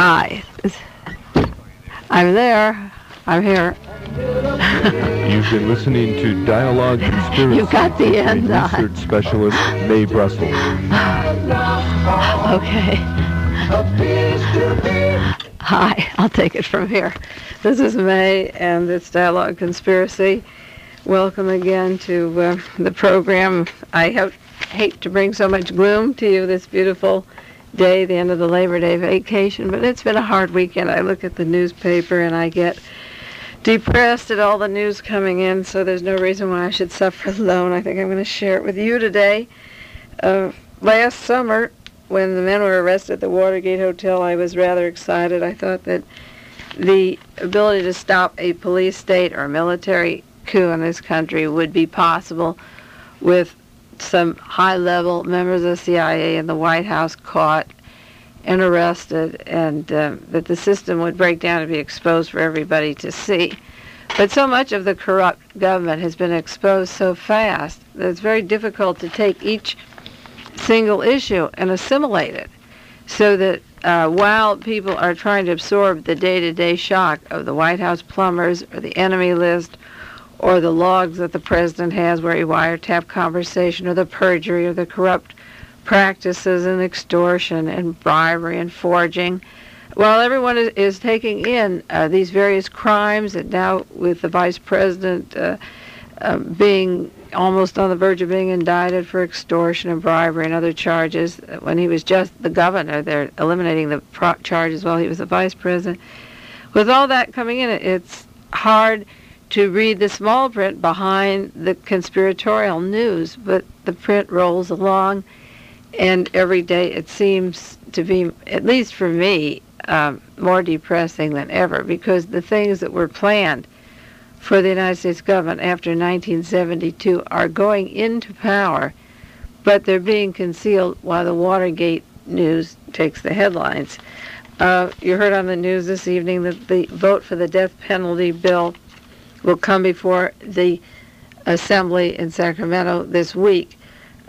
Hi. I'm there. I'm here. You've been listening to Dialogue Conspiracy. You got the end on. Research specialist Mae Brussels. Okay. Hi, I'll take it from here. This is Mae, and it's Dialogue Conspiracy. Welcome again to the program. I hate to bring so much gloom to you this beautiful day, the end of the Labor Day vacation, but it's been a hard weekend. I look at the newspaper and I get depressed at all the news coming in, so there's no reason why I should suffer alone. I think I'm going to share it with you today. Last summer, when the men were arrested at the Watergate Hotel, I was rather excited. I thought that the ability to stop a police state or military coup in this country would be possible with some high-level members of the CIA and the White House caught and arrested, and that the system would break down and be exposed for everybody to see. But so much of the corrupt government has been exposed so fast that it's very difficult to take each single issue and assimilate it, so that while people are trying to absorb the day-to-day shock of the White House plumbers or the enemy list or the logs that the president has where he wiretapped conversation, or the perjury, or the corrupt practices and extortion and bribery and forging, while everyone is taking in these various crimes, and now with the vice president being almost on the verge of being indicted for extortion and bribery and other charges, when he was just the governor, they're eliminating the charges while he was the vice president. With all that coming in, it's hard to read the small print behind the conspiratorial news, but the print rolls along, and every day it seems to be, at least for me, more depressing than ever, because the things that were planned for the United States government after 1972 are going into power, but they're being concealed while the Watergate news takes the headlines. You heard on the news this evening that the vote for the death penalty bill will come before the Assembly in Sacramento this week.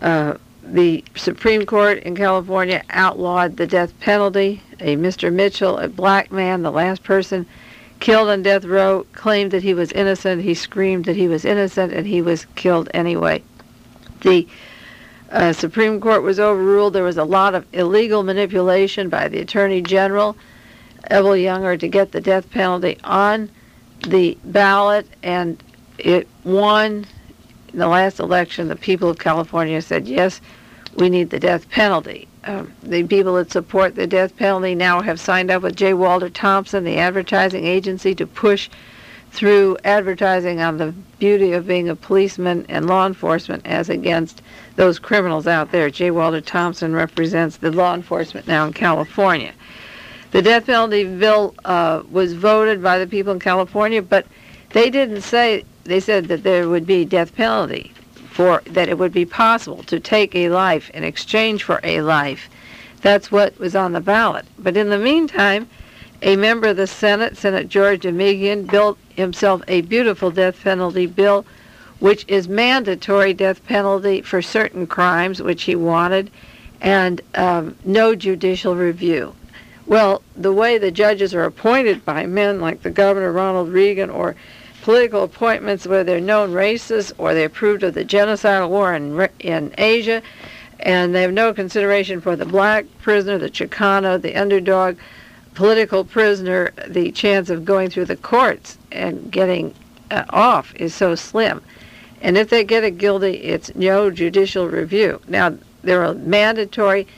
The Supreme Court in California outlawed the death penalty. A Mr. Mitchell, a black man, the last person killed on death row, claimed that he was innocent. He screamed that he was innocent, and he was killed anyway. The Supreme Court was overruled. There was a lot of illegal manipulation by the Attorney General, Evel Younger, to get the death penalty on the ballot, and it won. In the last election, the people of California said, yes, we need the death penalty. The people that support the death penalty now have signed up with J. Walter Thompson, the advertising agency, to push through advertising on the beauty of being a policeman and law enforcement as against those criminals out there. J. Walter Thompson represents the law enforcement now in California. The death penalty bill was voted by the people in California, but they didn't say, they said that there would be death penalty, for that it would be possible to take a life in exchange for a life. That's what was on the ballot. But in the meantime, a member of the Senate, Senator George Demigian, built himself a beautiful death penalty bill, which is mandatory death penalty for certain crimes, which he wanted, and no judicial review. Well, the way the judges are appointed by men like the Governor Ronald Reagan, or political appointments where they're known racists, or they approved of the genocidal war in Asia, and they have no consideration for the black prisoner, the Chicano, the underdog, political prisoner, the chance of going through the courts and getting off is so slim. And if they get it guilty, it's no judicial review. Now, there are mandatory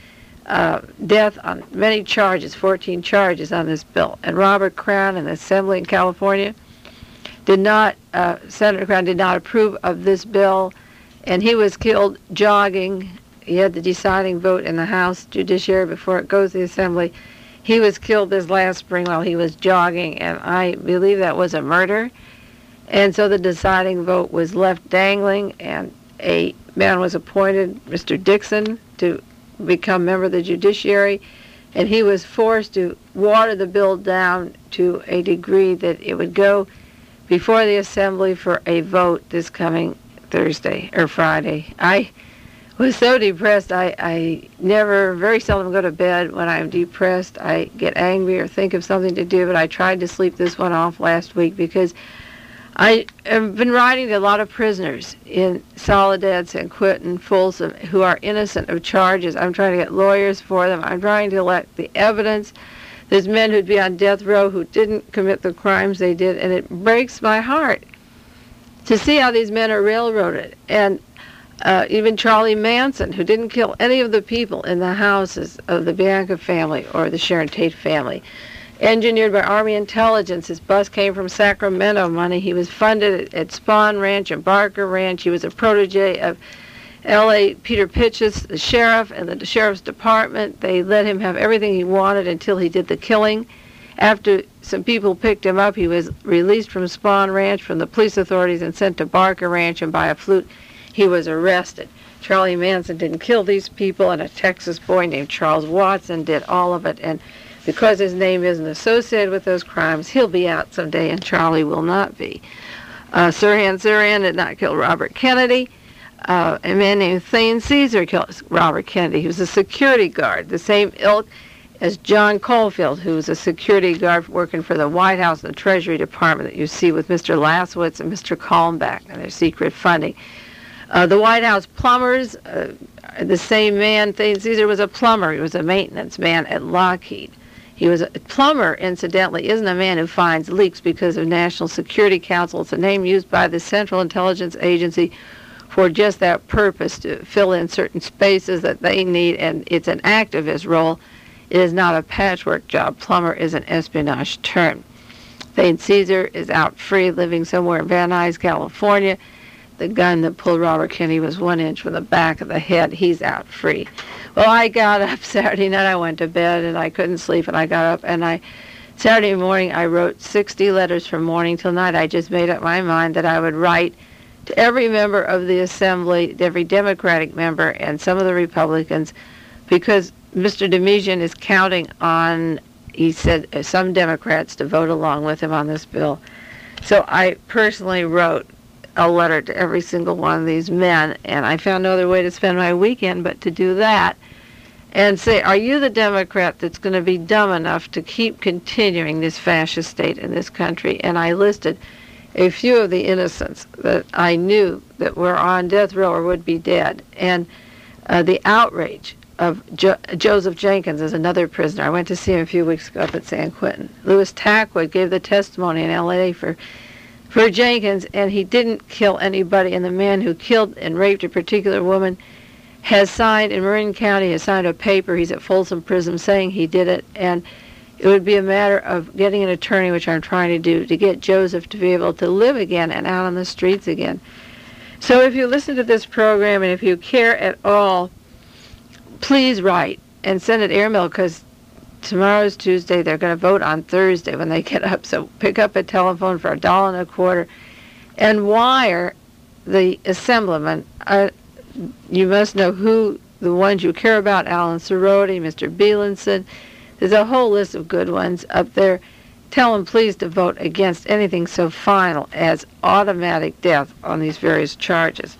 death on many charges, 14 charges on this bill. And Robert Crown in the Assembly in California Senator Crown did not approve of this bill, and he was killed jogging. He had the deciding vote in the House Judiciary before it goes to the Assembly. He was killed this last spring while he was jogging, and I believe that was a murder. And so the deciding vote was left dangling, and a man was appointed, Mr. Dixon, to become member of the Judiciary, and he was forced to water the bill down to a degree that it would go before the Assembly for a vote this coming Thursday or Friday. I was so depressed. I never, very seldom go to bed when I'm depressed. I get angry or think of something to do, but I tried to sleep this one off last week because I have been writing to a lot of prisoners in Soledad, San Quentin, Folsom, who are innocent of charges. I'm trying to get lawyers for them. I'm trying to collect the evidence. There's men who'd be on death row who didn't commit the crimes they did, and it breaks my heart to see how these men are railroaded. And even Charlie Manson, who didn't kill any of the people in the houses of the Bianca family or the Sharon Tate family. Engineered by Army intelligence. His bus came from Sacramento money. He was funded at Spahn Ranch and Barker Ranch. He was a protege of L.A. Peter Pitchess, the sheriff, and the sheriff's department. They let him have everything he wanted until he did the killing. After some people picked him up, he was released from Spahn Ranch from the police authorities and sent to Barker Ranch, and by a fluke, he was arrested. Charlie Manson didn't kill these people, and a Texas boy named Charles Watson did all of it, and because his name isn't associated with those crimes, he'll be out someday, and Charlie will not be. Sirhan Sirhan did not kill Robert Kennedy. A man named Thane Caesar killed Robert Kennedy. He was a security guard, the same ilk as John Caulfield, who was a security guard working for the White House and the Treasury Department that you see with Mr. Laswitz and Mr. Kalmbach and their secret funding. The White House plumbers, the same man, Thane Caesar was a plumber. He was a maintenance man at Lockheed. He was a plumber, incidentally, isn't a man who finds leaks because of National Security Council. It's a name used by the Central Intelligence Agency for just that purpose, to fill in certain spaces that they need, and it's an activist role. It is not a patchwork job. Plumber is an espionage term. Thane Caesar is out free, living somewhere in Van Nuys, California. The gun that pulled Robert Kennedy was 1 inch from the back of the head. He's out free. Well, I got up Saturday night. I went to bed, and I couldn't sleep, and I got up, and Saturday morning, I wrote 60 letters from morning till night. I just made up my mind that I would write to every member of the Assembly, every Democratic member, and some of the Republicans, because Mr. Demesian is counting on, he said, some Democrats to vote along with him on this bill. So I personally wrote a letter to every single one of these men, and I found no other way to spend my weekend but to do that and say, are you the Democrat that's going to be dumb enough to keep continuing this fascist state in this country? And I listed a few of the innocents that I knew that were on death row or would be dead, and the outrage of Joseph Jenkins is another prisoner. I went to see him a few weeks ago up at San Quentin. Louis Tackwood gave the testimony in L.A. for Jenkins, and he didn't kill anybody, and the man who killed and raped a particular woman has signed, in Marin County, has signed a paper, he's at Folsom Prison, saying he did it, and it would be a matter of getting an attorney, which I'm trying to do, to get Joseph to be able to live again and out on the streets again. So if you listen to this program, and if you care at all, please write and send it airmail, because tomorrow's Tuesday. They're going to vote on Thursday when they get up. So pick up a telephone for $1.25 and wire the assemblyman. You must know who the ones you care about: Alan Cerroti, Mr. Bielenson. There's a whole list of good ones up there. Tell them please to vote against anything so final as automatic death on these various charges.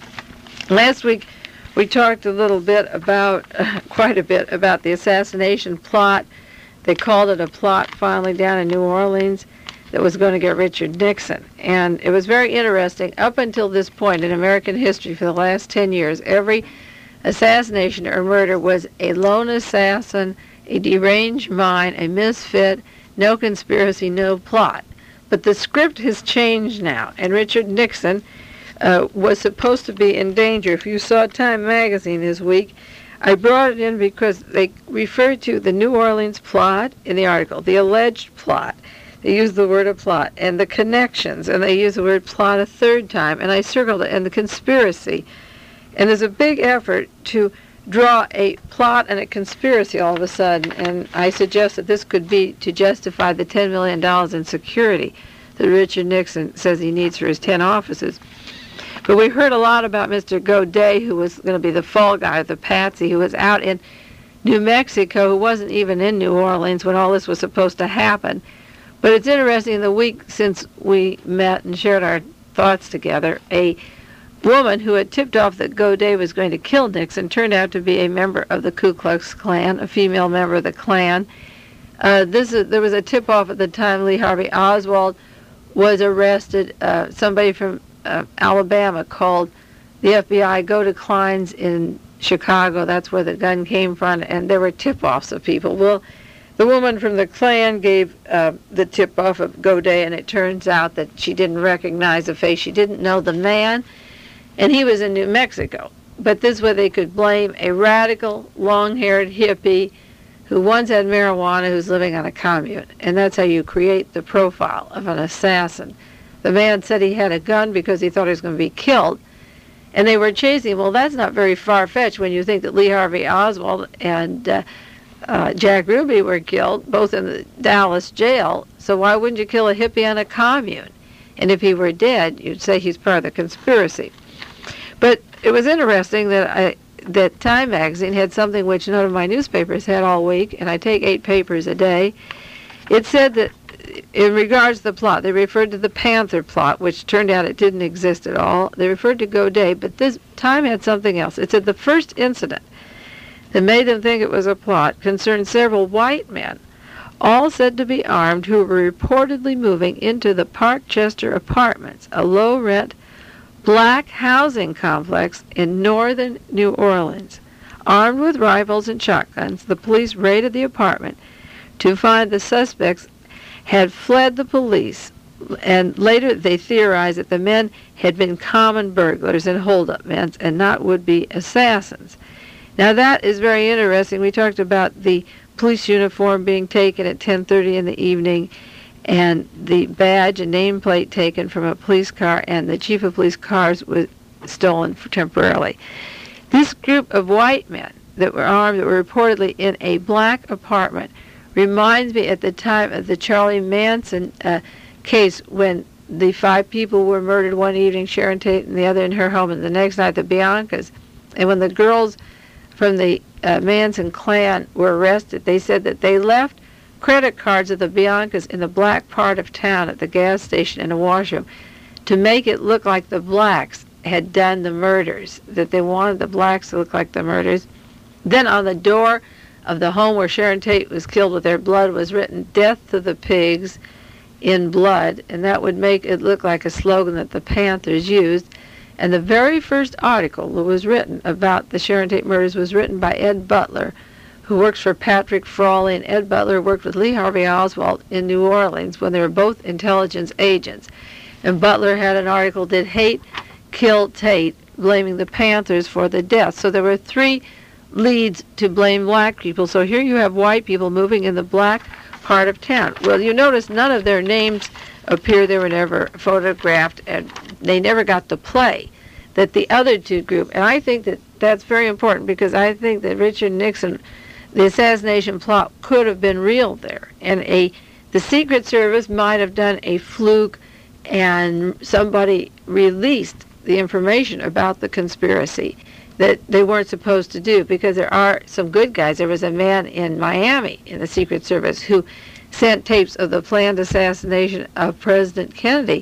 Last week, we talked a little bit about, quite a bit, about the assassination plot. They called it a plot finally down in New Orleans that was going to get Richard Nixon. And it was very interesting. Up until this point in American history for the last 10 years, every assassination or murder was a lone assassin, a deranged mind, a misfit, no conspiracy, no plot. But the script has changed now, and Richard Nixon was supposed to be in danger. If you saw Time magazine this week, I brought it in because they referred to the New Orleans plot in the article, the alleged plot. They used the word a plot, and the connections, and they used the word plot a third time, and I circled it, and the conspiracy. And there's a big effort to draw a plot and a conspiracy all of a sudden, and I suggest that this could be to justify the $10 million in security that Richard Nixon says he needs for his 10 offices. But we heard a lot about Mr. Godet, who was going to be the fall guy, the patsy, who was out in New Mexico, who wasn't even in New Orleans when all this was supposed to happen. But it's interesting, in the week since we met and shared our thoughts together, a woman who had tipped off that Godet was going to kill Nixon turned out to be a member of the Ku Klux Klan, a female member of the Klan. There was a tip-off at the time Lee Harvey Oswald was arrested. Somebody from Alabama called the FBI, go to Klein's in Chicago. That's where the gun came from, and there were tip-offs of people. Well, the woman from the Klan gave the tip-off of Godet, and it turns out that she didn't recognize the face. She didn't know the man, and he was in New Mexico. But this way they could blame a radical, long-haired hippie who once had marijuana, who's living on a commune. And that's how you create the profile of an assassin. The man said he had a gun because he thought he was going to be killed. And they were chasing him. Well, that's not very far-fetched when you think that Lee Harvey Oswald and Jack Ruby were killed, both in the Dallas jail. So why wouldn't you kill a hippie on a commune? And if he were dead, you'd say he's part of the conspiracy. But it was interesting that Time magazine had something which none of my newspapers had all week, and I take 8 papers a day. It said that in regards to the plot, they referred to the Panther plot, which turned out it didn't exist at all. They referred to Godet, but this Time had something else. It said the first incident that made them think it was a plot concerned several white men, all said to be armed, who were reportedly moving into the Parkchester Apartments, a low-rent black housing complex in northern New Orleans. Armed with rifles and shotguns, the police raided the apartment to find the suspects had fled the police, and later they theorized that the men had been common burglars and hold-up men and not would-be assassins. Now that is very interesting. We talked about the police uniform being taken at 10:30 in the evening, and the badge and nameplate taken from a police car, and the chief of police cars was stolen temporarily. This group of white men that were armed, that were reportedly in a black apartment, reminds me at the time of the Charlie Manson case, when the 5 people were murdered one evening, Sharon Tate and the other in her home, and the next night the Biancas. And when the girls from the Manson clan were arrested, they said that they left credit cards of the Biancas in the black part of town at the gas station in a washroom to make it look like the blacks had done the murders, that they wanted the blacks to look like the murders. Then on the door of the home where Sharon Tate was killed with their blood was written, "Death to the pigs," in blood, and that would make it look like a slogan that the Panthers used. And the very first article that was written about the Sharon Tate murders was written by Ed Butler, who works for Patrick Frawley, and Ed Butler worked with Lee Harvey Oswald in New Orleans when they were both intelligence agents. And Butler had an article, "Did Hate Kill Tate?" blaming the Panthers for the death. So there were 3 leads to blame black people. So here you have white people moving in the black part of town. Well, you notice none of their names appear. They were never photographed, and they never got to play. That the other 2 group, and I think that that's very important, because I think that Richard Nixon, the assassination plot could have been real there, and the Secret Service might have done a fluke, and somebody released the information about the conspiracy that they weren't supposed to do, because there are some good guys. There was a man in Miami in the Secret Service who sent tapes of the planned assassination of President Kennedy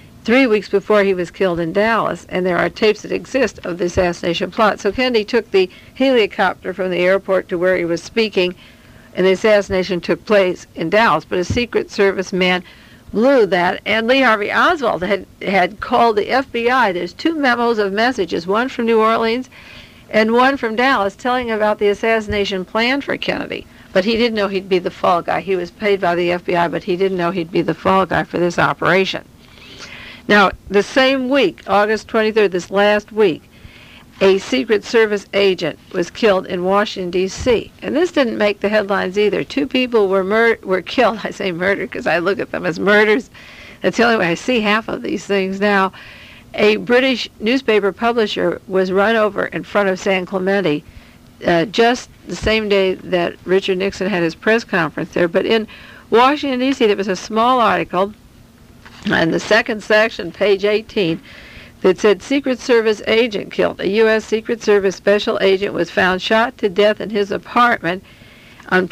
3 weeks before he was killed in Dallas, and there are tapes that exist of the assassination plot. So Kennedy took the helicopter from the airport to where he was speaking, and the assassination took place in Dallas, but a Secret Service man blew that, and Lee Harvey Oswald had called the FBI. There's 2 memos of messages, one from New Orleans and one from Dallas, telling about the assassination plan for Kennedy. But he didn't know he'd be the fall guy. He was paid by the FBI, but he didn't know he'd be the fall guy for this operation. Now, the same week, August 23rd, this last week, a Secret Service agent was killed in Washington, D.C. And this didn't make the headlines either. 2 people were killed. I say murdered because I look at them as murders. That's the only way I see half of these things now. A British newspaper publisher was run over in front of San Clemente just the same day that Richard Nixon had his press conference there. But in Washington, D.C., there was a small article in the second section, page 18, that said Secret Service agent killed. A U.S. Secret Service special agent was found shot to death in his apartment on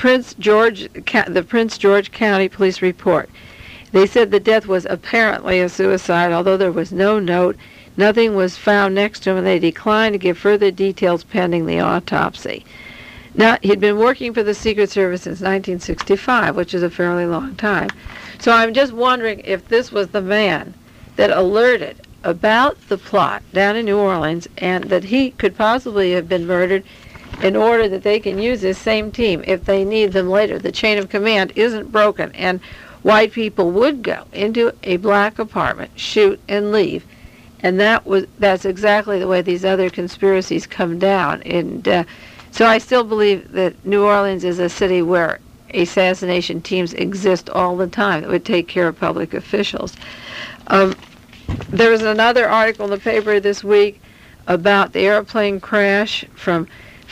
the Prince George County Police report. They said the death was apparently a suicide, although there was no note. Nothing was found next to him, and they declined to give further details pending the autopsy. Now, he'd been working for the Secret Service since 1965, which is a fairly long time. So I'm just wondering if this was the man that alerted about the plot down in New Orleans, and that he could possibly have been murdered in order that they can use this same team if they need them later. The chain of command isn't broken, and white people would go into a black apartment, shoot, and leave. And that's exactly the way these other conspiracies come down. And so I still believe that New Orleans is a city where assassination teams exist all the time that would take care of public officials. There was another article in the paper this week about the airplane crash from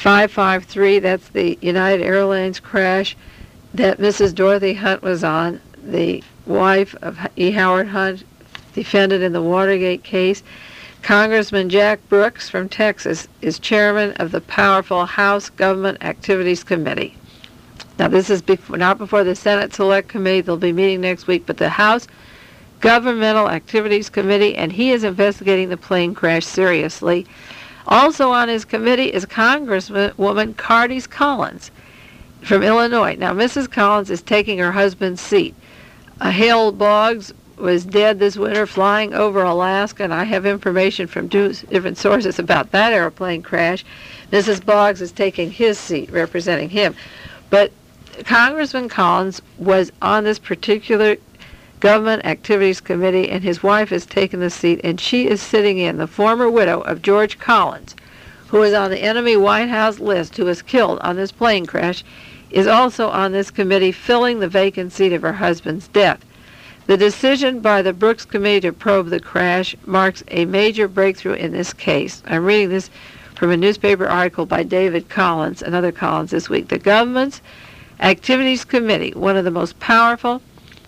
553, that's the United Airlines crash that Mrs. Dorothy Hunt was on, the wife of E. Howard Hunt, defendant in the Watergate case. Congressman Jack Brooks from Texas is chairman of the powerful House Government Activities Committee. Now, this is not before the Senate Select Committee. They'll be meeting next week, but the House Governmental Activities Committee, and he is investigating the plane crash seriously. Also on his committee is Congresswoman Cardis Collins from Illinois. Now, Mrs. Collins is taking her husband's seat. Hale Boggs was dead this winter flying over Alaska, and I have information from two different sources about that airplane crash. Mrs. Boggs is taking his seat, representing him. But Congressman Collins was on this particular Government Activities Committee, and his wife has taken the seat, and she is sitting in. The former widow of George Collins, who was on the enemy White House list, who was killed on this plane crash, is also on this committee, filling the vacant seat of her husband's death. The decision by the Brooks Committee to probe the crash marks a major breakthrough in this case. I'm reading this from a newspaper article by David Collins, another Collins this week. The Government's Activities Committee, one of the most powerful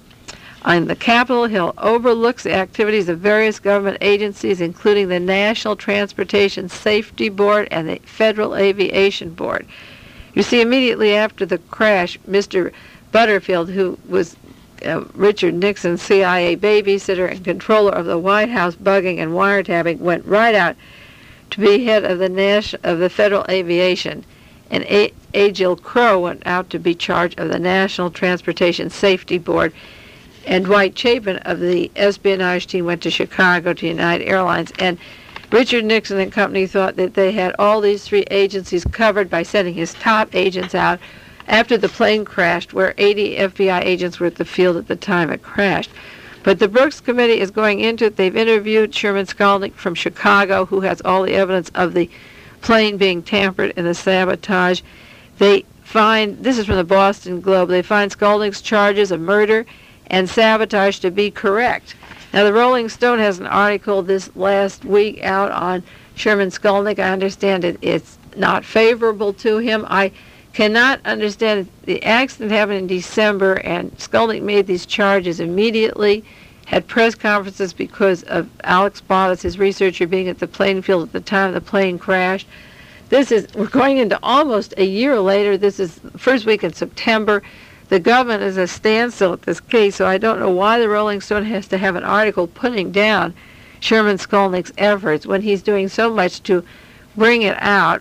on the Capitol Hill, overlooks the activities of various government agencies, including the National Transportation Safety Board and the Federal Aviation Board. You see, immediately after the crash, Mr. Butterfield, who was Richard Nixon's CIA babysitter and controller of the White House bugging and wiretapping, went right out to be head of the Federal Aviation, and A. Jill Crow went out to be charge of the National Transportation Safety Board, and Dwight Chapin of the espionage team went to Chicago to United Airlines. And Richard Nixon and company thought that they had all these three agencies covered by sending his top agents out after the plane crashed, where 80 FBI agents were at the field at the time it crashed. But the Brooks Committee is going into it. They've interviewed Sherman Skolnick from Chicago, who has all the evidence of the plane being tampered and the sabotage. They find, this is from the Boston Globe, they find Skolnick's charges of murder and sabotage to be correct. Now, the Rolling Stone has an article this last week out on Sherman Skolnick. I understand it's not favorable to him. I cannot understand it. The accident happened in December, and Skolnick made these charges immediately, had press conferences because of Alex Bottas, his researcher, being at the plane field at the time the plane crashed. We're going into almost a year later. This is the first week in September. The government is a standstill at this case, so I don't know why the Rolling Stone has to have an article putting down Sherman Skolnick's efforts when he's doing so much to bring it out.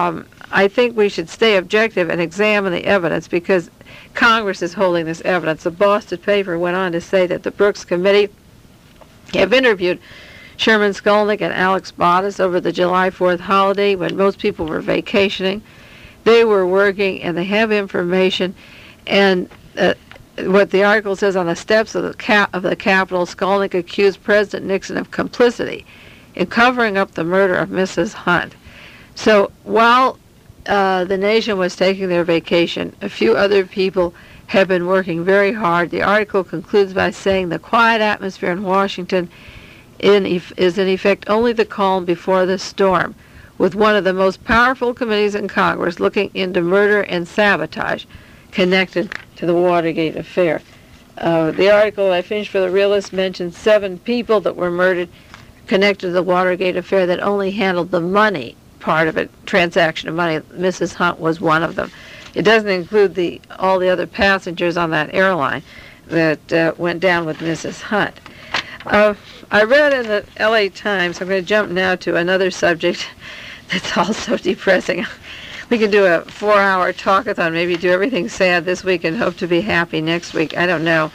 I think we should stay objective and examine the evidence, because Congress is holding this evidence. The Boston paper went on to say that the Brooks Committee have interviewed Sherman Skolnick and Alex Bottas over the July 4th holiday when most people were vacationing. They were working, and they have information. And what the article says, on the steps of the Capitol, Skolnick accused President Nixon of complicity in covering up the murder of Mrs. Hunt. So while the nation was taking their vacation, a few other people have been working very hard. The article concludes by saying the quiet atmosphere in Washington is in effect only the calm before the storm, with one of the most powerful committees in Congress looking into murder and sabotage connected to the Watergate affair. The article I finished for the Realist mentioned 7 people that were murdered connected to the Watergate affair that only handled the money part of it, transaction of money. Mrs. Hunt was one of them. It doesn't include all the other passengers on that airline that went down with Mrs. Hunt. I read in the LA Times, I'm going to jump now to another subject that's also depressing. We can do a 4-hour talkathon, maybe do everything sad this week and hope to be happy next week. I don't know.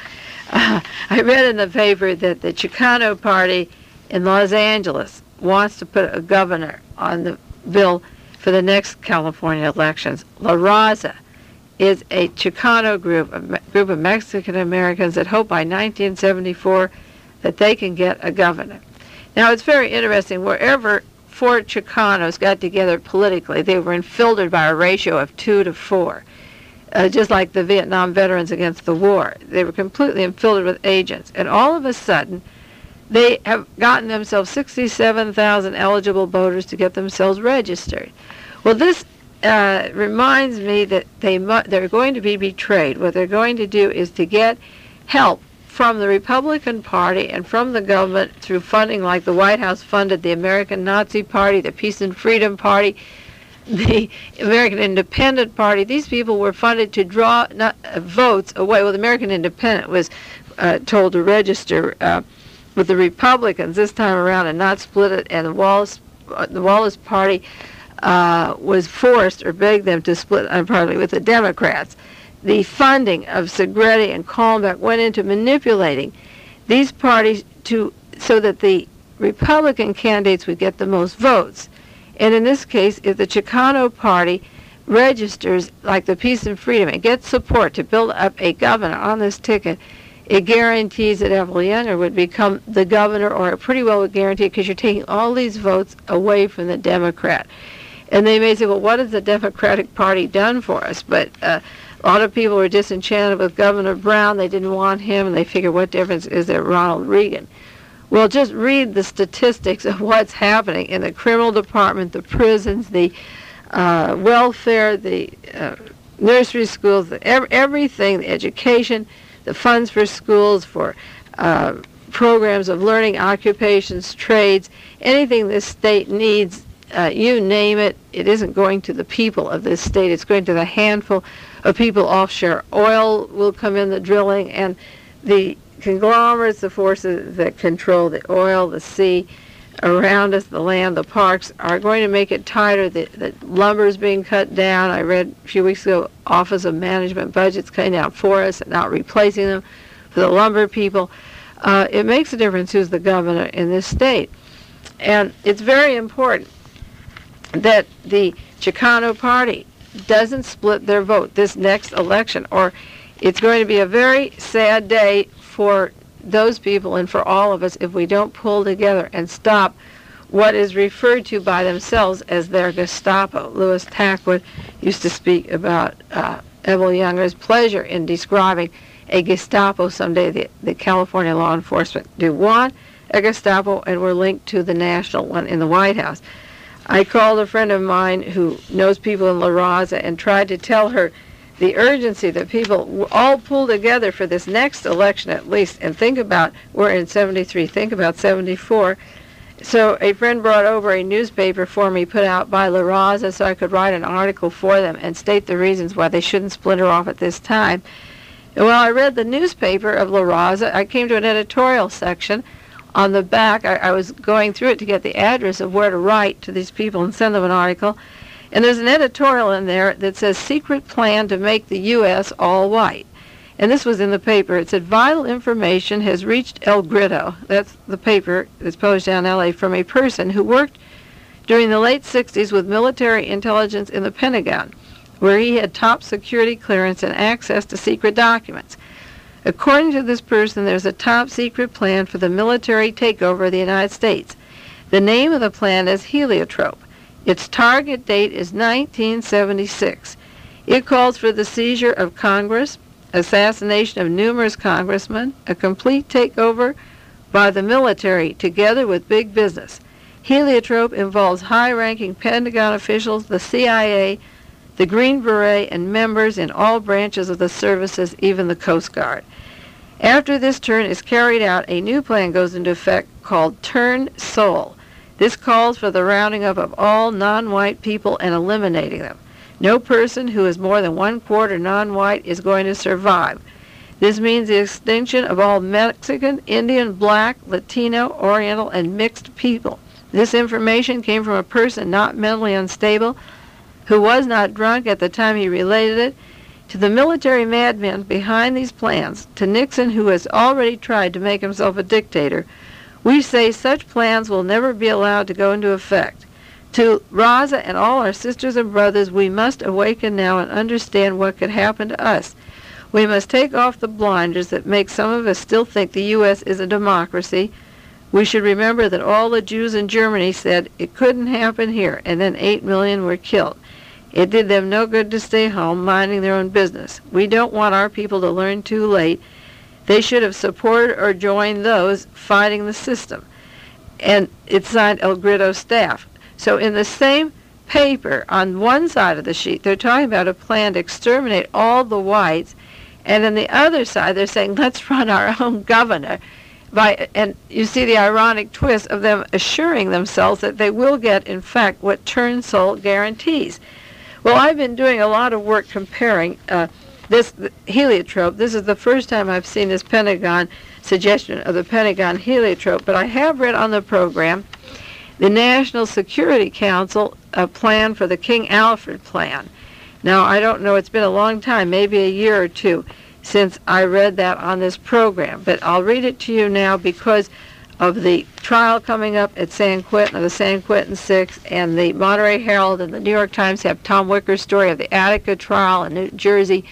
I read in the paper that the Chicano Party in Los Angeles wants to put a governor on the bill for the next California elections. La Raza is a Chicano group of Mexican Americans that hope by 1974 that they can get a governor. Now, it's very interesting. Wherever 4 Chicanos got together politically, they were enfiltered by a ratio of 2 to 4, just like the Vietnam veterans against the war. They were completely enfiltered with agents. And all of a sudden, they have gotten themselves 67,000 eligible voters to get themselves registered. Well, this reminds me that they're going to be betrayed. What they're going to do is to get help from the Republican Party and from the government through funding like the White House funded the American Nazi Party, the Peace and Freedom Party, the American Independent Party. These people were funded to draw votes away. Well, the American Independent was told to register with the Republicans this time around and not split it, and the Wallace Party was forced or begged them to split partly with the Democrats. The funding of Segretti and Kalmbach went into manipulating these parties so that the Republican candidates would get the most votes. And in this case, if the Chicano Party registers like the Peace and Freedom and gets support to build up a governor on this ticket, it guarantees that Ethel Younger would become the governor, or it pretty well would guarantee it, because you're taking all these votes away from the Democrat. And they may say, well, what has the Democratic Party done for us? But a lot of people were disenchanted with Governor Brown. They didn't want him, and they figure, what difference is there, Ronald Reagan? Well, just read the statistics of what's happening in the criminal department, the prisons, the welfare, the nursery schools, everything, the education, the funds for schools, for programs of learning, occupations, trades, anything this state needs. You name it, it isn't going to the people of this state. It's going to the handful of people offshore. Oil will come in, the drilling, and the conglomerates, the forces that control the oil, the sea around us, the land, the parks, are going to make it tighter. The lumber is being cut down. I read a few weeks ago, Office of Management budgets cutting down forests and not replacing them for the lumber people. It makes a difference who's the governor in this state. And it's very important that the Chicano Party doesn't split their vote this next election, or it's going to be a very sad day for those people and for all of us if we don't pull together and stop what is referred to by themselves as their Gestapo. Louis Tackwood used to speak about Ethel Younger's pleasure in describing a Gestapo someday. The California law enforcement do want a Gestapo, and we're linked to the national one in the White House. I called a friend of mine who knows people in La Raza and tried to tell her the urgency that people all pull together for this next election at least, and think about, we're in 73, think about 74. So a friend brought over a newspaper for me put out by La Raza so I could write an article for them and state the reasons why they shouldn't splinter off at this time. And while I read the newspaper of La Raza, I came to an editorial section. On the back, I was going through it to get the address of where to write to these people and send them an article. And there's an editorial in there that says, secret plan to make the U.S. all white. And this was in the paper. It said, vital information has reached El Grito, that's the paper that's published down in L.A., from a person who worked during the late 60s with military intelligence in the Pentagon, where he had top security clearance and access to secret documents. According to this person, there's a top-secret plan for the military takeover of the United States. The name of the plan is Heliotrope. Its target date is 1976. It calls for the seizure of Congress, assassination of numerous congressmen, a complete takeover by the military together with big business. Heliotrope involves high-ranking Pentagon officials, the CIA, the Green Beret, and members in all branches of the services, even the Coast Guard. After this turn is carried out, a new plan goes into effect called Turn Sol. This calls for the rounding up of all non-white people and eliminating them. No person who is more than 1/4 non-white is going to survive. This means the extinction of all Mexican, Indian, Black, Latino, Oriental, and mixed people. This information came from a person not mentally unstable, who was not drunk at the time he related it, to the military madmen behind these plans, to Nixon, who has already tried to make himself a dictator. We say such plans will never be allowed to go into effect. To Raza and all our sisters and brothers, we must awaken now and understand what could happen to us. We must take off the blinders that make some of us still think the U.S. is a democracy. We should remember that all the Jews in Germany said it couldn't happen here, and then 8 million were killed. It did them no good to stay home minding their own business. We don't want our people to learn too late. They should have supported or joined those fighting the system. And it's signed El Grito staff. So in the same paper, on one side of the sheet, they're talking about a plan to exterminate all the whites, and on the other side, they're saying, let's run our own governor. And you see the ironic twist of them assuring themselves that they will get, in fact, what Turnbull guarantees. Well, I've been doing a lot of work comparing this heliotrope. This is the first time I've seen this Pentagon suggestion of the Pentagon heliotrope, but I have read on the program the National Security Council plan for the King Alfred plan. Now, I don't know, it's been a long time, maybe a year or two, since I read that on this program, but I'll read it to you now because of the trial coming up at San Quentin, of the San Quentin Six, and the Monterey Herald and the New York Times have Tom Wicker's story of the Attica trial in New Jersey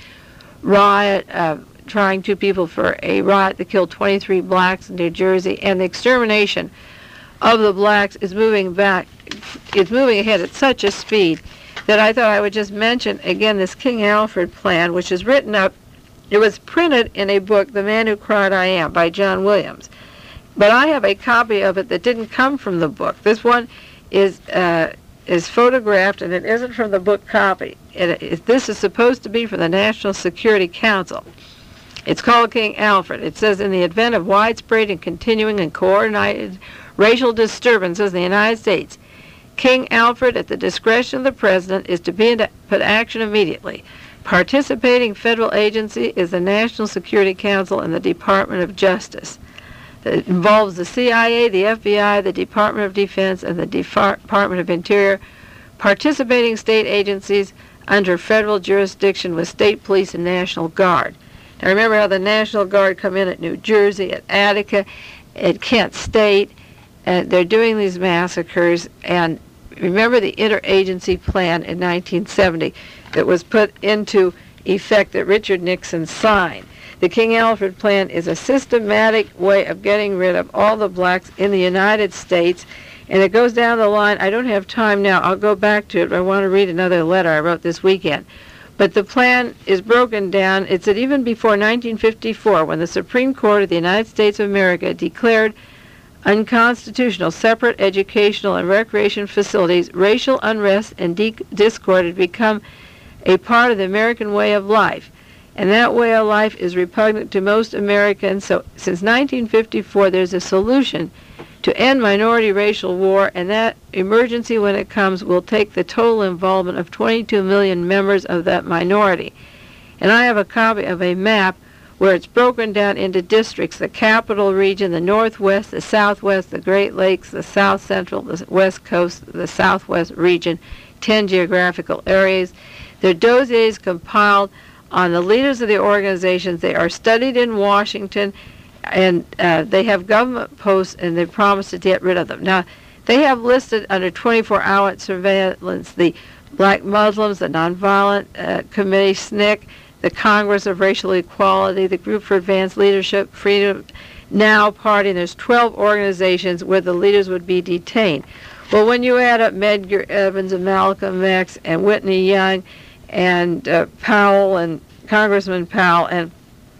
riot, trying 2 people for a riot that killed 23 blacks in New Jersey, and the extermination of the blacks is moving back. It's moving ahead at such a speed that I thought I would just mention again this King Alfred plan, which is written up. It was printed in a book, The Man Who Cried I Am, by John Williams. But I have a copy of it that didn't come from the book. This one is photographed, and it isn't from the book copy. This is supposed to be from the National Security Council. It's called King Alfred. It says, in the event of widespread and continuing and coordinated racial disturbances in the United States, King Alfred, at the discretion of the President, is to be put action immediately. Participating federal agency is the National Security Council and the Department of Justice. It involves the CIA, the FBI, the Department of Defense, and the Department of Interior. Participating state agencies under federal jurisdiction with state police and National Guard. Now remember how the National Guard come in at New Jersey, at Attica, at Kent State, and they're doing these massacres. And remember the interagency plan in 1970 that was put into effect that Richard Nixon signed. The King Alfred plan is a systematic way of getting rid of all the blacks in the United States, and it goes down the line. I don't have time now. I'll go back to it, but I want to read another letter I wrote this weekend. But the plan is broken down. It's that even before 1954, when the Supreme Court of the United States of America declared unconstitutional separate educational and recreation facilities, racial unrest and discord had become a part of the American way of life. And that way of life is repugnant to most Americans. So since 1954, there's a solution to end minority racial war, and that emergency, when it comes, will take the total involvement of 22 million members of that minority. And I have a copy of a map where it's broken down into districts: the Capital Region, the Northwest, the Southwest, the Great Lakes, the South Central, the West Coast, the Southwest Region, 10 geographical areas. Their dossiers compiled on the leaders of the organizations. They are studied in Washington, and they have government posts, and they promise to get rid of them. Now, they have listed under 24-hour surveillance the Black Muslims, the Nonviolent Committee, SNCC, the Congress of Racial Equality, the Group for Advanced Leadership, Freedom Now Party, and there's 12 organizations where the leaders would be detained. Well, when you add up Medgar Evers and Malcolm X and Whitney Young and Powell and Congressman Powell and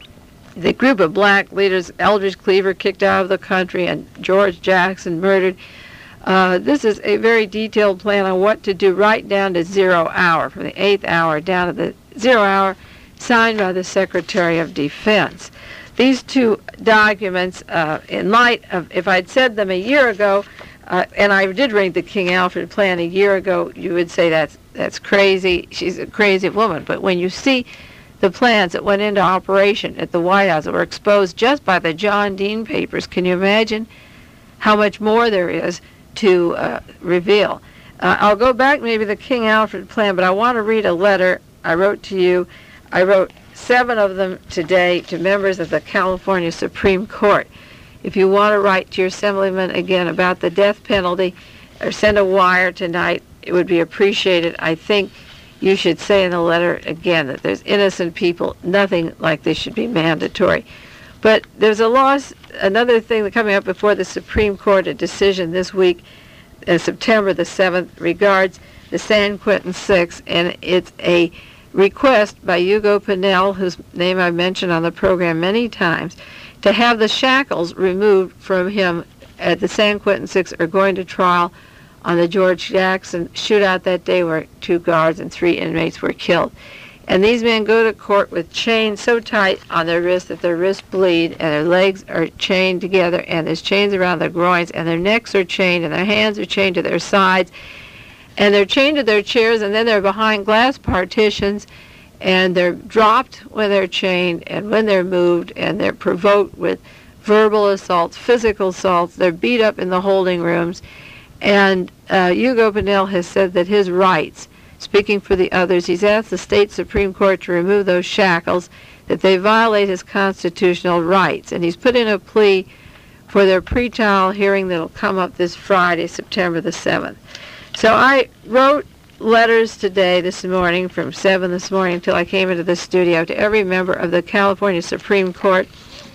the group of black leaders, Eldridge Cleaver kicked out of the country and George Jackson murdered, this is a very detailed plan on what to do right down to 0 hour, from the 8th hour down to the 0 hour, signed by the Secretary of Defense. These two documents, in light of, if I'd said them a year ago, and I did read the King Alfred plan a year ago, you would say that's crazy. She's a crazy woman. But when you see the plans that went into operation at the White House that were exposed just by the John Dean papers. Can you imagine how much more there is to reveal? I'll go back maybe the King Alfred plan, but I want to read a letter I wrote to you. I wrote 7 of them today to members of the California Supreme Court. If you want to write to your assemblyman again about the death penalty or send a wire tonight, it would be appreciated. I think you should say in the letter again that there's innocent people. Nothing like this should be mandatory. But there's another thing coming up before the Supreme Court, a decision this week, September the 7th, regards the San Quentin Six, and it's a request by Hugo Pinell, whose name I've mentioned on the program many times, to have the shackles removed from him at the San Quentin Six are going to trial on the George Jackson shootout that day where 2 guards and 3 inmates were killed. And these men go to court with chains so tight on their wrists that their wrists bleed, and their legs are chained together, and there's chains around their groins, and their necks are chained, and their hands are chained to their sides, and they're chained to their chairs, and then they're behind glass partitions, and they're dropped when they're chained and when they're moved, and they're provoked with verbal assaults, physical assaults. They're beat up in the holding rooms. And Hugo Pinell has said that his rights, speaking for the others, he's asked the state Supreme Court to remove those shackles, that they violate his constitutional rights. And he's put in a plea for their pretrial hearing that will come up this Friday, September the 7th. So I wrote letters today, this morning, from 7 this morning until I came into the studio, to every member of the California Supreme Court.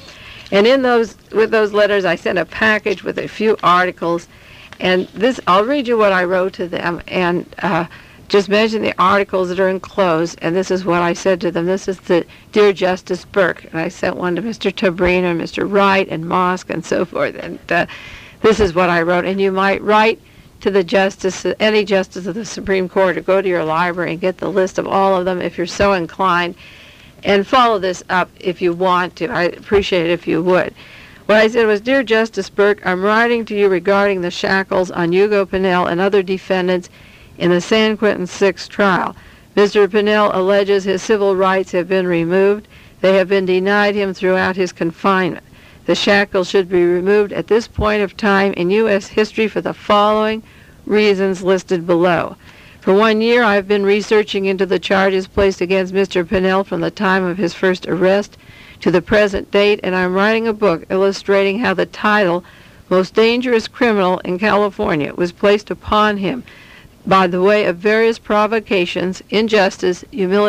And with those letters, I sent a package with a few articles. And I'll read you what I wrote to them, and just mention the articles that are enclosed. And this is what I said to them. This is the Dear Justice Burke. And I sent one to Mr. Tabrina and Mr. Wright and Mosk and so forth. And this is what I wrote. And you might write to the justice, any justice of the Supreme Court, or go to your library and get the list of all of them if you're so inclined, and follow this up if you want to. I'd appreciate it if you would. What I said was, Dear Justice Burke, I'm writing to you regarding the shackles on Hugo Pinell and other defendants in the San Quentin Six trial. Mr. Pinell alleges his civil rights have been removed. They have been denied him throughout his confinement. The shackles should be removed at this point of time in U.S. history for the following reasons listed below. For 1 year, I've been researching into the charges placed against Mr. Pinell from the time of his first arrest to the present date, and I'm writing a book illustrating how the title, Most Dangerous Criminal in California, was placed upon him by the way of various provocations, injustices,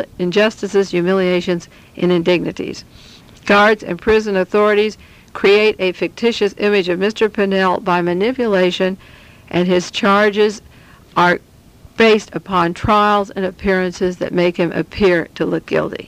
humiliations, and indignities. Guards and prison authorities create a fictitious image of Mr. Pinell by manipulation, and his charges are based upon trials and appearances that make him appear to look guilty.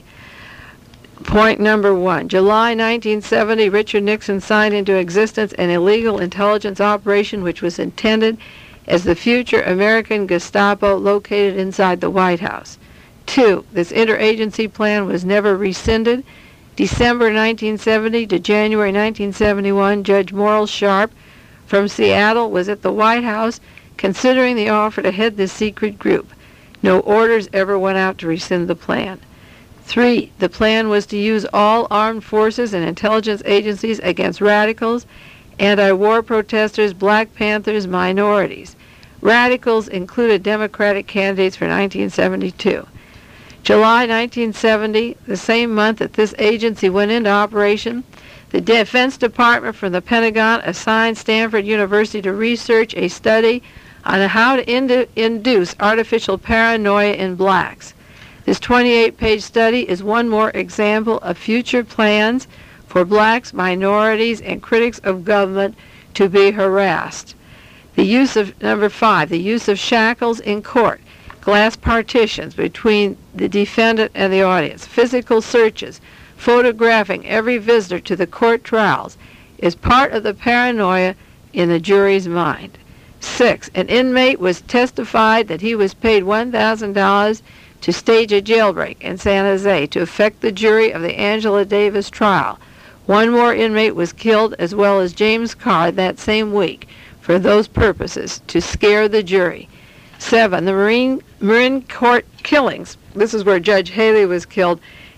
Point number 1. July 1970, Richard Nixon signed into existence an illegal intelligence operation which was intended as the future American Gestapo located inside the White House. 2. This interagency plan was never rescinded. December 1970 to January 1971, Judge Morrill Sharp from Seattle was at the White House considering the offer to head this secret group. No orders ever went out to rescind the plan. 3. The plan was to use all armed forces and intelligence agencies against radicals, anti-war protesters, Black Panthers, minorities. Radicals included Democratic candidates for 1972. July 1970, the same month that this agency went into operation, the Defense Department from the Pentagon assigned Stanford University to research a study on how to induce artificial paranoia in blacks. This 28-page study is one more example of future plans for blacks, minorities, and critics of government to be harassed. The use of, number 5, the use of shackles in court, glass partitions between the defendant and the audience, physical searches, photographing every visitor to the court trials is part of the paranoia in the jury's mind. 6, an inmate was testified that he was paid $1,000 to stage a jailbreak in San Jose to affect the jury of the Angela Davis trial. One more inmate was killed, as well as James Carr, that same week, for those purposes, to scare the jury. 7, the Marine Court killings. This is where Judge Haley was killed,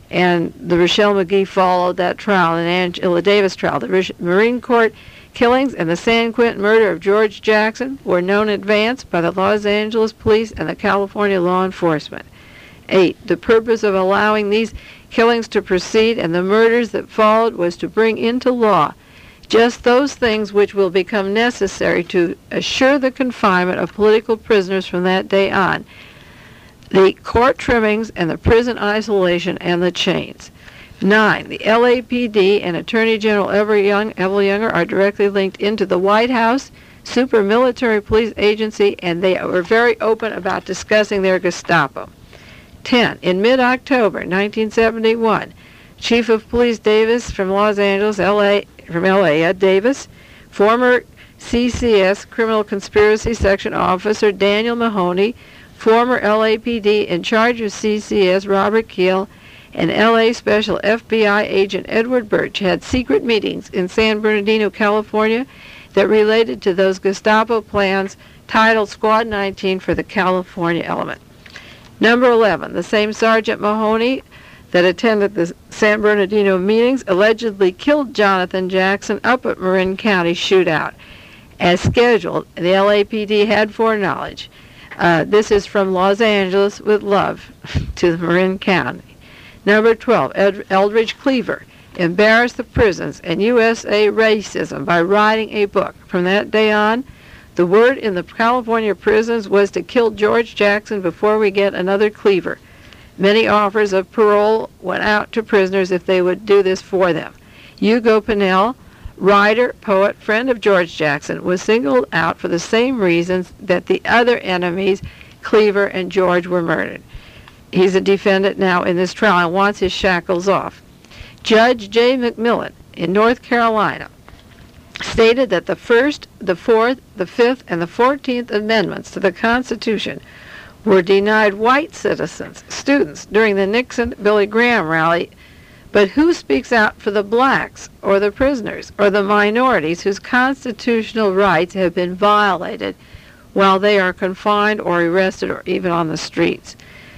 and the Rochelle McGee followed that trial, and Angela Davis trial. The Marine Court killings and the San Quentin murder of George Jackson were known in advance by the Los Angeles police and the California law enforcement. 8. The purpose of allowing these killings to proceed and the murders that followed was to bring into law just those things which will become necessary to assure the confinement of political prisoners from that day on: the court trimmings and the prison isolation and the chains. 9. The LAPD and Attorney General Everett Younger are directly linked into the White House super military police agency, and they were very open about discussing their Gestapo. 10. In mid-October 1971, Chief of Police Davis from Los Angeles, Ed Davis, former CCS Criminal Conspiracy Section Officer Daniel Mahoney, former LAPD in charge of CCS Robert Keel, and LA Special FBI Agent Edward Birch had secret meetings in San Bernardino, California that related to those Gestapo plans titled Squad 19 for the California element. Number 11, the same Sergeant Mahoney that attended the San Bernardino meetings allegedly killed Jonathan Jackson up at Marin County shootout. As scheduled, the LAPD had foreknowledge. This is from Los Angeles with love to Marin County. Number 12, Eldridge Cleaver embarrassed the prisons and USA racism by writing a book. From that day on, the word in the California prisons was to kill George Jackson before we get another Cleaver. Many offers of parole went out to prisoners if they would do this for them. Hugo Pinnell, writer, poet, friend of George Jackson, was singled out for the same reasons that the other enemies, Cleaver and George, were murdered. He's a defendant now in this trial and wants his shackles off. Judge J. McMillan in North Carolina stated that the First, the Fourth, the Fifth, and the 14th Amendments to the Constitution were denied white citizens, students, during the Nixon-Billy Graham rally, but who speaks out for the blacks or the prisoners or the minorities whose constitutional rights have been violated while they are confined or arrested or even on the streets?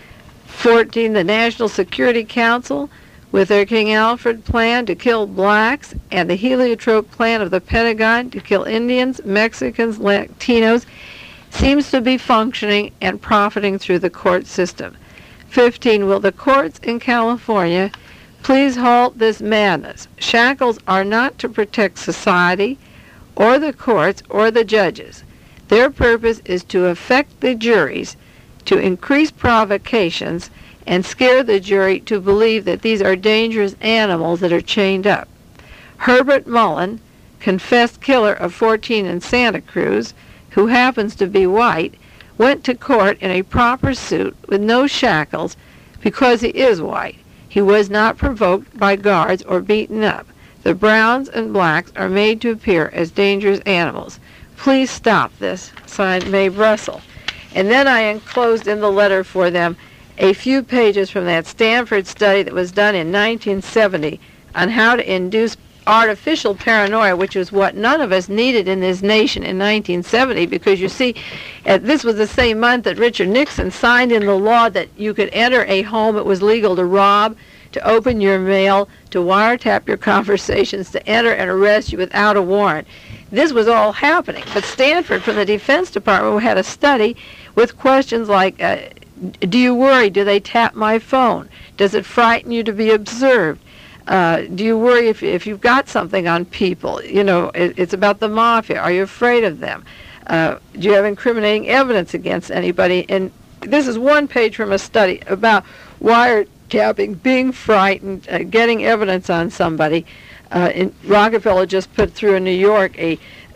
14, the National Security Council, with their King Alfred plan to kill blacks and the heliotrope plan of the Pentagon to kill Indians, Mexicans, Latinos, seems to be functioning and profiting through the court system. 15, will the courts in California please halt this madness? Shackles are not to protect society or the courts or the judges. Their purpose is to affect the juries, to increase provocations, and scare the jury to believe that these are dangerous animals that are chained up. Herbert Mullen, confessed killer of 14 in Santa Cruz, who happens to be white, went to court in a proper suit with no shackles because he is white. He was not provoked by guards or beaten up. The browns and blacks are made to appear as dangerous animals. Please stop this. Signed, Mae Russell. And then I enclosed in the letter for them a few pages from that Stanford study that was done in 1970 on how to induce artificial paranoia, which was what none of us needed in this nation in 1970, because you see, this was the same month that Richard Nixon signed in the law that you could enter a home. It was legal to rob, to open your mail, to wiretap your conversations, to enter and arrest you without a warrant. This was all happening. But Stanford, from the Defense Department, had a study with questions like, do you worry? Do they tap my phone? Does it frighten you to be observed? Do you worry if you've got something on people? You know, it's about the mafia. Are you afraid of them? Do you have incriminating evidence against anybody? And this is one page from a study about wiretapping, being frightened, getting evidence on somebody. Rockefeller just put through in New York a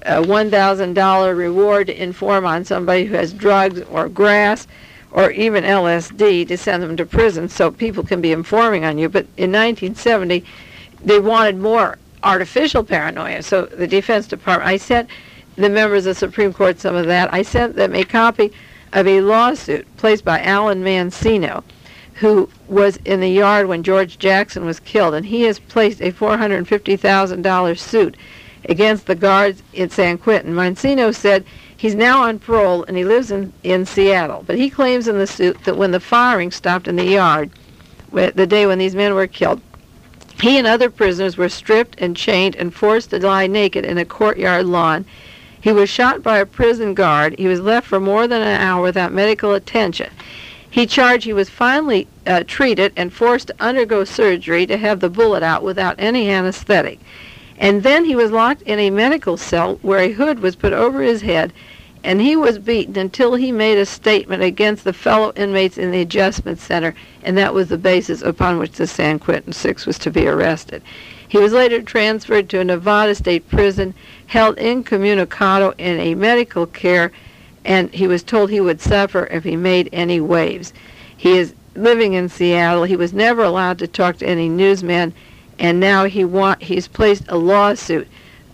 $1,000 reward to inform on somebody who has drugs or grass or even LSD to send them to prison so people can be informing on you. But in 1970, they wanted more artificial paranoia. So the Defense Department, I sent the members of the Supreme Court some of that. I sent them a copy of a lawsuit placed by Alan Mancino, who was in the yard when George Jackson was killed, and he has placed a $450,000 suit against the guards in San Quentin. Mancino said he's now on parole and he lives in Seattle, but he claims in the suit that when the firing stopped in the yard, the day when these men were killed. He and other prisoners were stripped and chained and forced to lie naked in a courtyard lawn. He was shot by a prison guard. He was left for more than an hour without medical attention. He charged he was finally treated and forced to undergo surgery to have the bullet out without any anesthetic. And then he was locked in a medical cell where a hood was put over his head, and he was beaten until he made a statement against the fellow inmates in the adjustment center, and that was the basis upon which the San Quentin Six was to be arrested. He was later transferred to a Nevada state prison, held incommunicado in a medical care, and he was told he would suffer if he made any waves. He is living in Seattle. He was never allowed to talk to any newsmen, and now he's placed a lawsuit,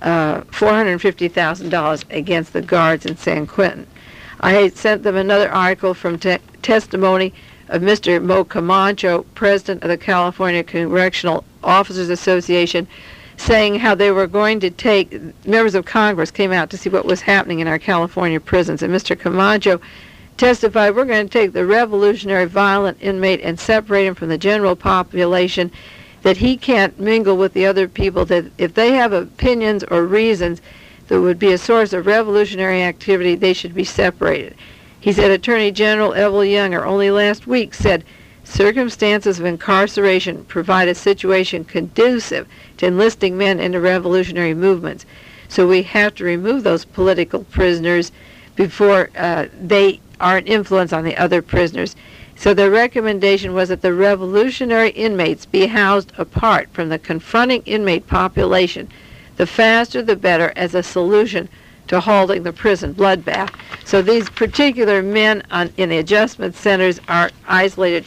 $450,000 against the guards in San Quentin. I sent them another article from testimony of Mr. Mo Camacho, president of the California Correctional Officers Association, saying how they were going to take, members of Congress came out to see what was happening in our California prisons, and Mr. Camacho testified, we're going to take the revolutionary violent inmate and separate him from the general population, that he can't mingle with the other people, that if they have opinions or reasons that would be a source of revolutionary activity, they should be separated. He said Attorney General Evel Younger only last week said circumstances of incarceration provide a situation conducive to enlisting men into revolutionary movements. So we have to remove those political prisoners before they are an influence on the other prisoners. So the recommendation was that the revolutionary inmates be housed apart from the confronting inmate population, the faster the better, as a solution to halting the prison bloodbath. So these particular men in the adjustment centers are isolated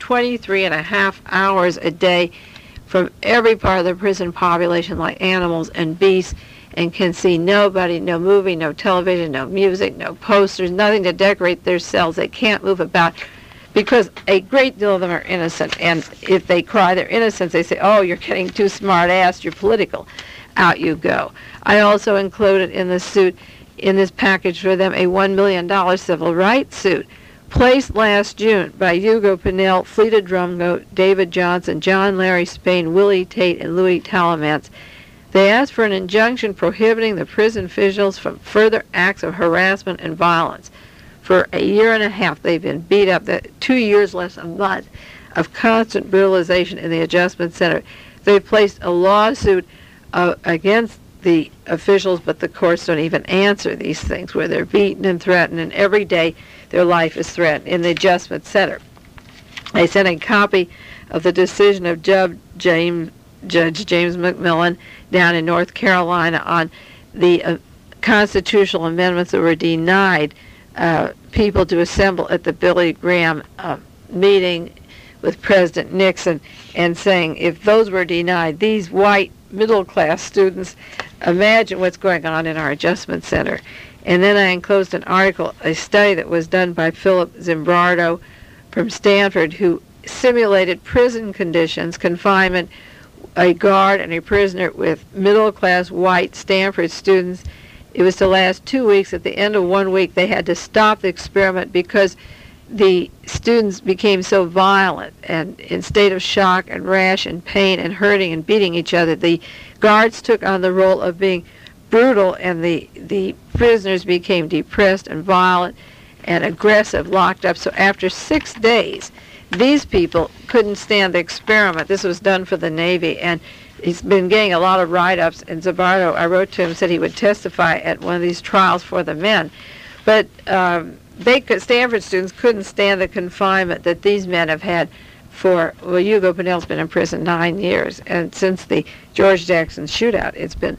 23.5 hours a day from every part of the prison population like animals and beasts, and can see nobody, no movie, no television, no music, no posters, nothing to decorate their cells. They can't move about because a great deal of them are innocent, and if they cry their innocence, they say, oh, you're getting too smart-assed, you're political. Out you go. I also included in the suit, in this package for them, a $1 million civil rights suit placed last June by Hugo Pinell, Fleta Drumgo, David Johnson, John Larry Spain, Willie Tate, and Louis Talamance. They asked for an injunction prohibiting the prison officials from further acts of harassment and violence. For a year and a half, they've been beat up. 2 years less a month of constant brutalization in the adjustment center. They've placed a lawsuit against the officials, but the courts don't even answer these things, where they're beaten and threatened, and every day their life is threatened in the adjustment center. I sent a copy of the decision of Judge James McMillan down in North Carolina on the constitutional amendments that were denied people to assemble at the Billy Graham meeting with President Nixon, and saying if those were denied, these white middle-class students, imagine what's going on in our adjustment center. And then I enclosed an article, a study that was done by Philip Zimbardo from Stanford, who simulated prison conditions, confinement, a guard and a prisoner with middle-class white Stanford students. It was to last 2 weeks. At the end of 1 week, they had to stop the experiment because the students became so violent and in state of shock and rash and pain and hurting and beating each other. The guards took on the role of being brutal, and the prisoners became depressed and violent and aggressive, locked up. So after 6 days, these people couldn't stand the experiment. This was done for the Navy, and he's been getting a lot of write-ups, and Zimbardo, I wrote to him, said he would testify at one of these trials for the men. But Stanford students couldn't stand the confinement that these men have had for, well, Hugo Pinell's been in prison 9 years, and since the George Jackson shootout, it's been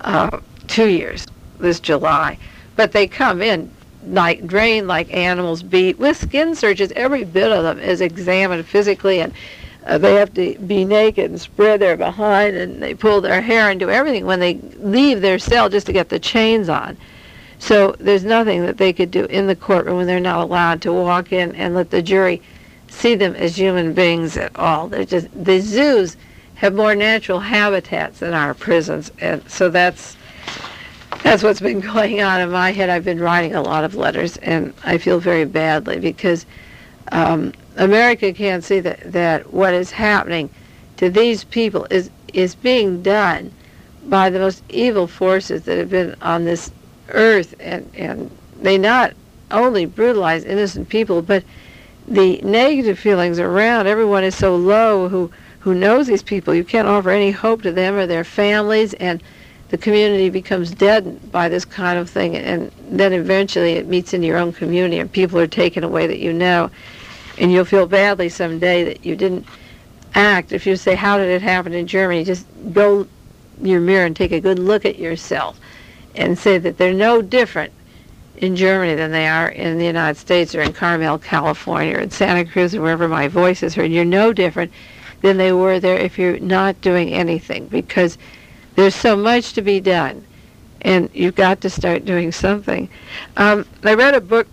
2 years this July. But they come in like drained like animals, beat with skin searches. Every bit of them is examined physically, and they have to be naked and spread their behind, and they pull their hair and do everything when they leave their cell just to get the chains on. So there's nothing that they could do in the courtroom when they're not allowed to walk in and let the jury see them as human beings at all. They're just, the zoos have more natural habitats than our prisons, and so that's what's been going on in my head. I've been writing a lot of letters, and I feel very badly because America can't see that what is happening to these people is being done by the most evil forces that have been on this earth, and they not only brutalize innocent people, but the negative feelings around everyone is so low who knows these people. You can't offer any hope to them or their families, and the community becomes deadened by this kind of thing, and then eventually it meets into your own community and people are taken away that you know, and you'll feel badly someday that you didn't act. If you say, how did it happen in Germany, just go your mirror and take a good look at yourself and say that they're no different in Germany than they are in the United States or in Carmel, California, or in Santa Cruz, or wherever my voice is heard. You're no different than they were there if you're not doing anything, because there's so much to be done, and you've got to start doing something. I read a book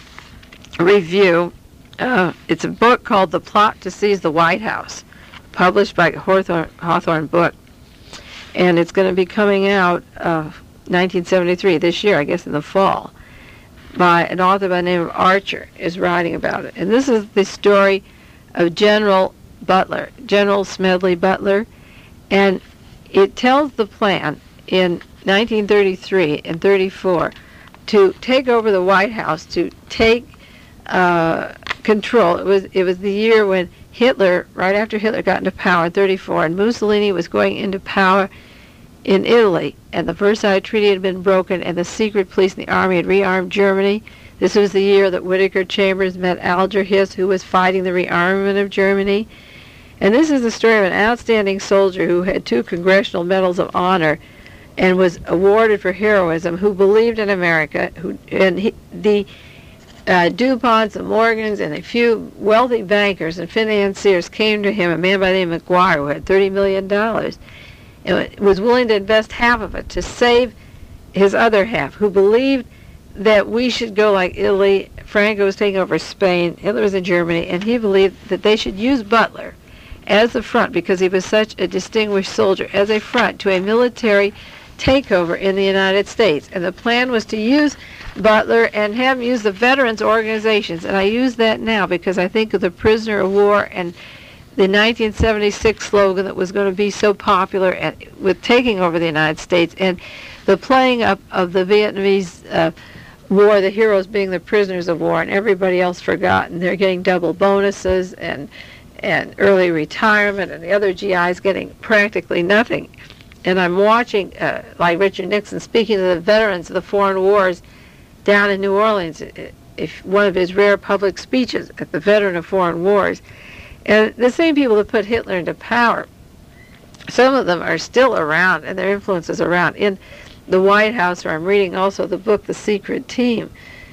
review. It's a book called The Plot to Seize the White House, published by Hawthorne Book, and it's going to be coming out 1973, this year, I guess in the fall, by an author by the name of Archer is writing about it. And this is the story of General Butler, General Smedley Butler, and it tells the plan in 1933 and 34 to take over the White House, to take control. It was the year when Hitler, right after Hitler got into power in 34, and Mussolini was going into power in Italy, and the Versailles Treaty had been broken, and the secret police and the army had rearmed Germany. This was the year that Whittaker Chambers met Alger Hiss, who was fighting the rearmament of Germany. And this is the story of an outstanding soldier who had 2 Congressional Medals of Honor and was awarded for heroism, who believed in America, the DuPonts, the Morgans, and a few wealthy bankers and financiers came to him, a man by the name of McGuire, who had $30 million, and was willing to invest half of it to save his other half, who believed that we should go like Italy. Franco was taking over Spain, Hitler was in Germany, and he believed that they should use Butler as the front, because he was such a distinguished soldier, as a front to a military takeover in the United States. And the plan was to use Butler and have him use the veterans organizations. And I use that now because I think of the prisoner of war and the 1976 slogan that was going to be so popular with taking over the United States, and the playing up of the Vietnamese war, the heroes being the prisoners of war and everybody else forgotten. They're getting double bonuses and early retirement, and the other GIs getting practically nothing. And I'm watching, like Richard Nixon speaking to the veterans of the foreign wars down in New Orleans, if one of his rare public speeches at the Veteran of Foreign Wars. And the same people that put Hitler into power, some of them are still around, and their influence is around. In the White House, where I'm reading also the book The Secret Team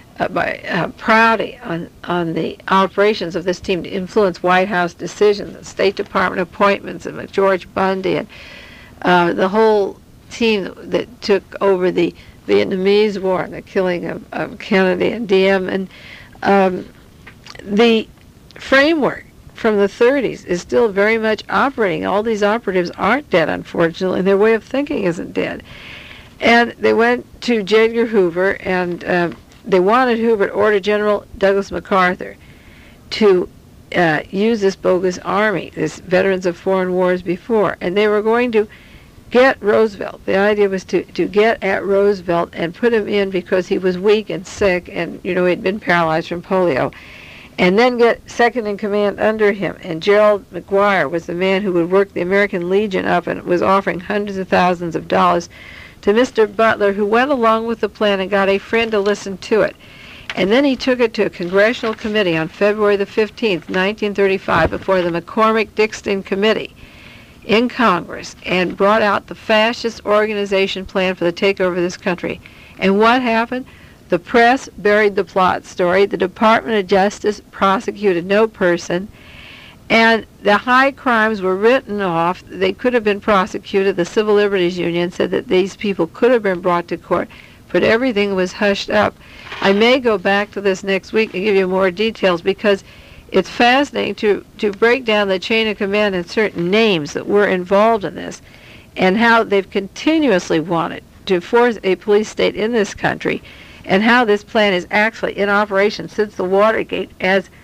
by Prouty on the operations of this team to influence White House decisions, the State Department appointments, and George Bundy, and the whole team that took over the Vietnamese War and the killing of Kennedy and Diem. And the framework from the 30s is still very much operating. All these operatives aren't dead, unfortunately, and their way of thinking isn't dead. And they went to J. Edgar Hoover, and they wanted Hoover to order General Douglas MacArthur to use this bogus army, this Veterans of Foreign Wars before. And they were going to get Roosevelt. The idea was to get at Roosevelt and put him in because he was weak and sick, and, he'd been paralyzed from polio. And then get second in command under him. And Gerald McGuire was the man who would work the American Legion up and was offering hundreds of thousands of dollars to Mr. Butler, who went along with the plan and got a friend to listen to it. And then he took it to a congressional committee on February the 15th, 1935, before the McCormick-Dixon Committee in Congress, and brought out the fascist organization plan for the takeover of this country. And what happened? The press buried the plot story. The Department of Justice prosecuted no person. And the high crimes were written off. They could have been prosecuted. The Civil Liberties Union said that these people could have been brought to court, but everything was hushed up. I may go back to this next week and give you more details, because it's fascinating to break down the chain of command and certain names that were involved in this, and how they've continuously wanted to force a police state in this country, and how this plan is actually in operation since the Watergate, as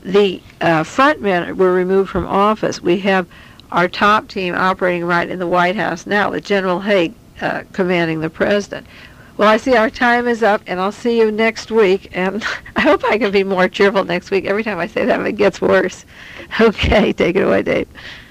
the front men were removed from office. We have our top team operating right in the White House now, with General Haig commanding the president. Well, I see our time is up, and I'll see you next week, and I hope I can be more cheerful next week. Every time I say that, it gets worse. Okay, take it away, Dave.